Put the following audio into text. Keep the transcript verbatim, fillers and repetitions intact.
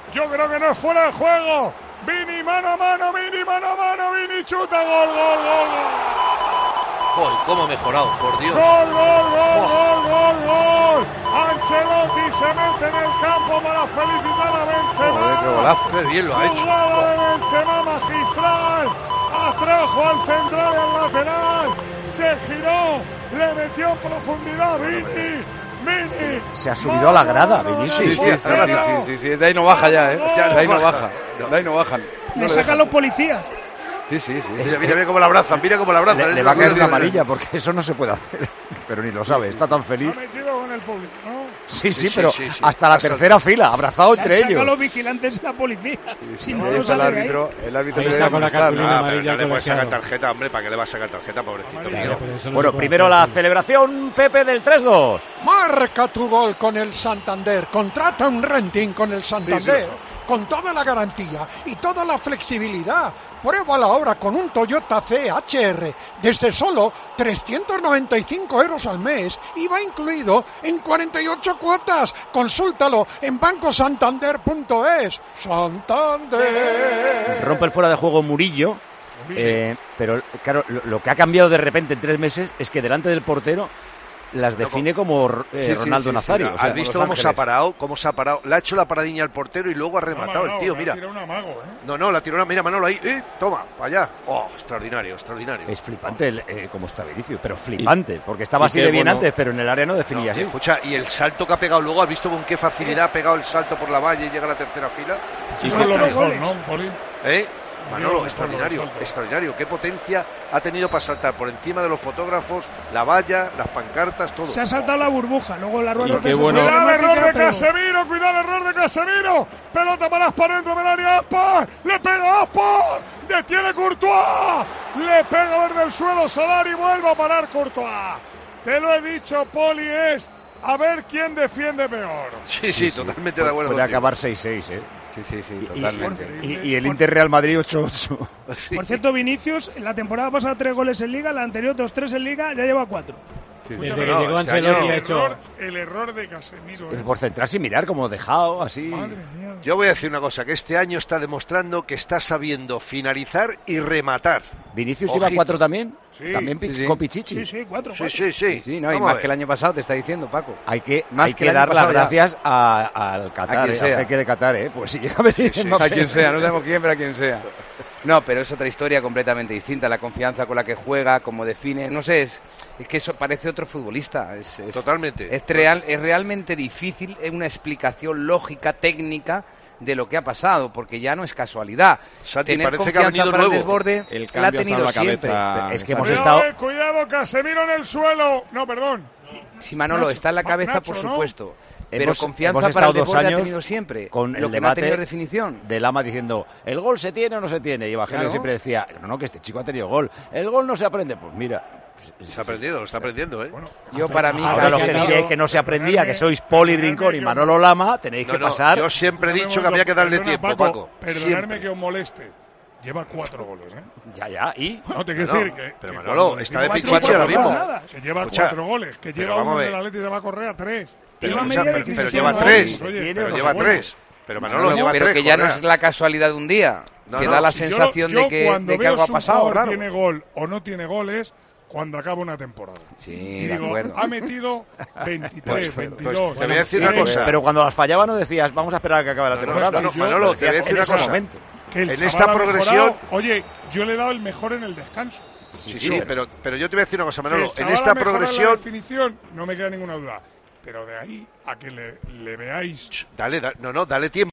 Yo creo que no es fuera de juego. Vini, mano a mano, Vini, mano a mano, Vini, chuta, gol, gol, gol, gol. Uy, cómo ha mejorado, por Dios. Gol, gol, gol, gol, gol, gol. Ancelotti se mete en el campo para felicitar a Benzema. Joder, qué golazo, qué bien lo ha hecho. Jugada de Benzema magistral. Atrajo al central y al lateral. Se giró, le metió en profundidad Vini. Vini. Se ha subido a la grada, Vinicius. Sí, sí, sí, sí, sí, sí, de ahí no baja ya, ¿eh? Ya, de ahí no baja, de ahí no bajan. Le sacan los policías. Sí, sí, sí. Mira, mira, mira cómo la abrazan, mira cómo la abrazan. Le, le va a caer una amarilla porque eso no se puede hacer. Pero ni lo sabe, está tan feliz. Se ha metido con el público, ¿no? Sí, sí, Sí, sí, pero sí, sí. hasta la tercera fila, abrazado entre Se han sacado ellos. los vigilantes y la policía. Si no Ahí lo está el sale de ahí. árbitro, el árbitro Ahí debe está con la amonestar. cartulina Ah, pero amarilla no le puede sacar colegiado. tarjeta, hombre, ¿para qué le va a sacar tarjeta, pobrecito mío? Claro, pero eso no Bueno, se puede primero hacer, la tío. celebración, Pepe, del tres dos. Marca tu gol con el Santander. Contrata un renting con el Santander. Sí, sí, con toda la garantía y toda la flexibilidad. Pruébala ahora con un Toyota C H R desde solo trescientos noventa y cinco euros al mes y va incluido en cuarenta y ocho cuotas. Consúltalo en banco santander punto es. Santander. Rompe el fuera de juego Murillo. Eh, pero claro, lo, lo que ha cambiado de repente en tres meses es que delante del portero las define como eh, Sí, sí, Ronaldo sí, sí, Nazario. no. O sea, ¿Has visto Los cómo se ha Ángeles. parado? ¿Cómo se ha parado? Le ha hecho la paradiña al portero y luego ha rematado el tío, mira. Tira un amago, ¿eh? No, no, la tiró una, mira Manolo ahí, ¡eh! Toma, para allá. Oh, extraordinario, extraordinario. Es flipante el, eh, como está Vinicius, pero flipante, porque estaba y así qué de bien bueno. antes, pero en el área no No, definía así. escucha, y el salto que ha pegado luego, ¿has visto con qué facilidad ha pegado el salto por la valla y llega a la tercera fila? Y Eso que- es lo cuatro mejor, goles. ¿no, Poli? ¿Eh? Manolo, Dios, extraordinario, por los saltos. extraordinario. Qué potencia ha tenido para saltar por encima de los fotógrafos, la valla, las pancartas, todo. Se ha saltado la burbuja. Luego la rueda Y de qué prensa bueno. Cuidado el error de automática, pero- Casemiro, cuidado el error de Casemiro. Pelota para Aspas dentro del área, Aspas. Le pega Aspas. Detiene Courtois. Le pega verde el suelo Solari y vuelve a parar Courtois. Te lo he dicho, Poli, es a ver quién defiende peor. Sí, sí, totalmente de acuerdo. Puede contigo. acabar seis seis, ¿eh? Sí, sí, sí, Y, totalmente. y- y el Inter Real Madrid ocho ocho. Por cierto, Vinicius, en la temporada pasada tres goles en Liga, la anterior dos tres en Liga, ya lleva cuatro. Sí, sí. Desde No, que no, llegó este Ancelotti año- ha El hecho... error, el error de Casemiro. ¿eh? Por centrarse y mirar como dejado, así. Madre mía. Yo voy a decir una cosa, que este año está demostrando que está sabiendo finalizar y rematar. ¿Vinicius Ojito. lleva cuatro también? Sí, ¿También sí, Pi- sí. con Pichichi? Sí, sí, cuatro. Sí, cuatro. sí, sí. Sí, sí, no, y Vamos a más ver. que el año pasado, te está diciendo, Paco. Hay que, Más hay que que, el año dar las pasado ya. gracias a- al Qatar, A quien eh, sea. al jeque de Qatar, ¿eh? Pues si llega a venir Sí, sí. Mbappé. A quien sea, no sabemos quién, pero a quien sea. No, pero es otra historia completamente distinta. La confianza con la que juega, cómo define, no sé, es, es que eso parece otro futbolista. Es, es- Totalmente. Es, real, es realmente difícil eh, una explicación lógica, técnica de lo que ha pasado, porque ya no es casualidad. Santi, Tener parece que ha confianza venido para el nuevo. desborde El la ha cambio está en tenido la siempre. cabeza. Es que hemos Cuidado, estado... eh, cuidado, Casemiro en el suelo. No, perdón. Si Manolo Nacho, está en la cabeza, Nacho, por ¿no? supuesto. Pero Hemos- confianza hemos para el estado dos desborde ha años tenido siempre. con Lo el que no ha debate tenido definición. de Lama diciendo, ¿el gol se tiene o no se tiene? Y Evangelio Claro. siempre decía, no, no, que este chico ha tenido gol. El gol no se aprende. Pues mira... Se ha aprendido, lo está aprendiendo, ¿eh? Bueno, Yo para mí, Ahora lo casi que ha diré sido- es que no se aprendía, que sois Poli Rincón y Manolo Lama, tenéis No, que no, pasar... yo siempre he dicho que había que darle Perdona, tiempo, Paco. Perdonadme Siempre. que os moleste. Lleva cuatro goles, ¿eh? Ya, ya, y... No, te quiero No, decir que. pero que Manolo, cuando está de decimos pichichi cuatro ahora mismo. goles, Que lleva Escucha, cuatro goles, que pero lleva vamos a uno ver. del Atleti y se va a correr a tres. Pero Pero, media de pero- pero Cristiano lleva Ronaldo. tres. Oye, Tiene Pero unos lleva segundos. tres. Pero Manolo Manolo, lleva pero tres. que ya no Correa. es la casualidad de un día. No, que no, da la Si yo lo- sensación yo de que, cuando de que veo algo ha si un pasado jugador raro. tiene gol o no tiene goles cuando acaba una temporada. Sí, Y de digo, acuerdo. ha metido veintitrés, Pues, pues, veintidós. te voy a decir una treinta. cosa. Pero cuando las fallaba no decías, vamos a esperar a que acabe la No, no, temporada. no, no, Yo- Manolo, te voy a Decías decir en una ese cosa. momento. Que el En chaval esta ha progresión- mejorado. Oye, yo le he dado el mejor en el descanso. Sí, sí, pero, pero yo te voy a decir una cosa, Que Manolo. el En chaval esta ha mejorado en la progresión. definición, no me queda ninguna duda. Pero de ahí a que le, le veáis Dale, da- no, no, dale tiempo.